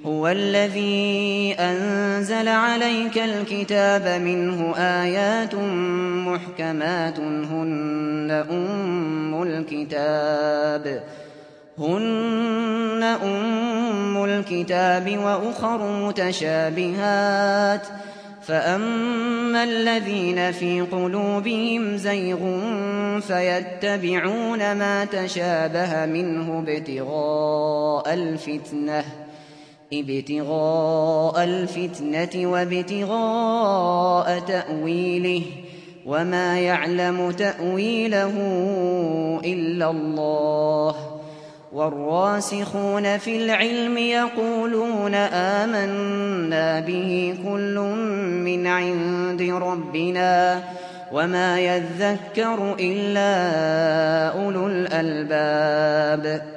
هو الذي أنزل عليك الكتاب منه آيات محكمات هن أم الكتاب وأخر متشابهات فأما الذين في قلوبهم زيغ فيتبعون ما تشابه منه ابتغاء الفتنة وابتغاء تأويله وما يعلم تأويله إلا الله والراسخون في العلم يقولون آمنا به كل من عند ربنا وما يذكر إلا أولو الألباب